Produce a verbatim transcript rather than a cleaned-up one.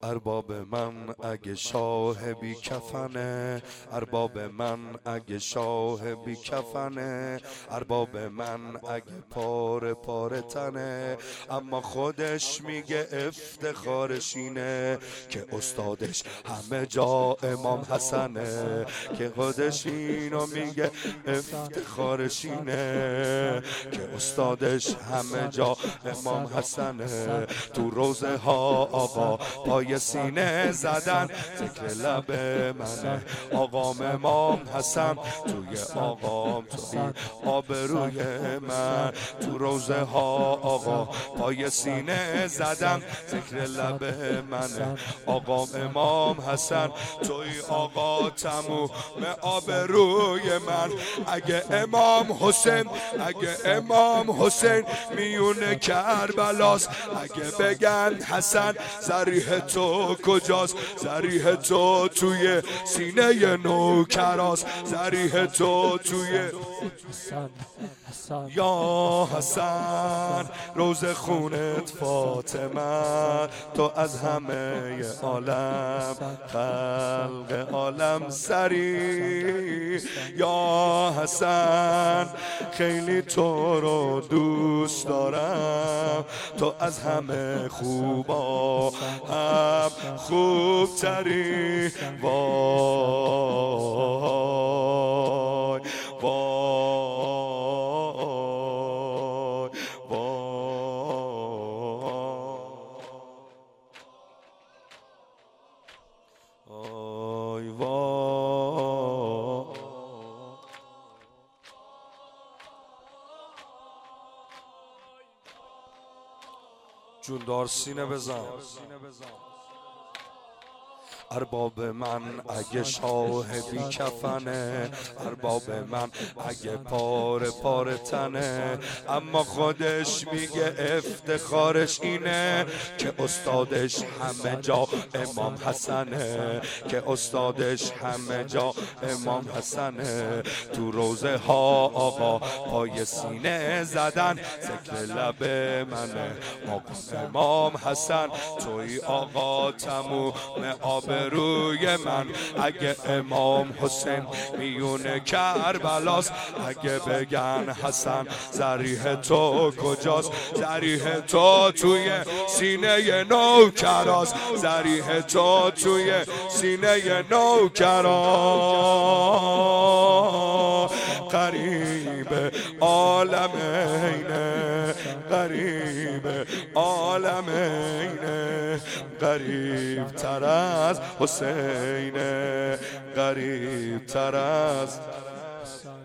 ارباب من اگه شاه بی کفنه، ارباب من اگه شاه بی کفنه، ارباب من اگه پاره پاره تنه، اما خودش میگه افتخارش اینه که استادش همه جا امام حسنه، که خودش اینو میگه افتخارش اینه که استادش همه جا امام حسنه. تو روزه ها آقا پای سینه زدن، ذکر لب منه آقام امام حسن، توی آقام توی آبروی من. تو روزه ها آقا پای سینه زدم، ذکر لب منه آقام امام حسن، توی آقا تموم آبروی من. اگه امام حسین اگه امام حسین میون کربلاست، اگه بگن حسن ذریح تو کجاست، ذریح تو توی سینه نوکراست، ذریح تو توی یا حسن روز خونت فاطمه، تو از همه عالم خلق عالم سری. یا حسن خیلی تو رو دوست دارم، تو از همه خوبا هم خوب تری. وای وای وای وای جوندار سینه بزن. ارباب من اگه شاه بی کفنه، ارباب من اگه پاره پاره تنه، اما خودش میگه افتخارش اینه که استادش همه جا امام حسنه، که استادش همه جا امام حسنه. تو روزه ها آقا پای سینه زدن، ذکر لب منه آقا امام حسن، توی آقا تموم آب روی من. اگه امام حسین میون کربلاست، اگه بگن حسن ذریح تو کجاست، ذریح تو توی سینه نوکراست، ذریح تو توی سینه نوکراست. قریب عالمینه قریب عالمینه، قریب تر از حسینه قریب تر از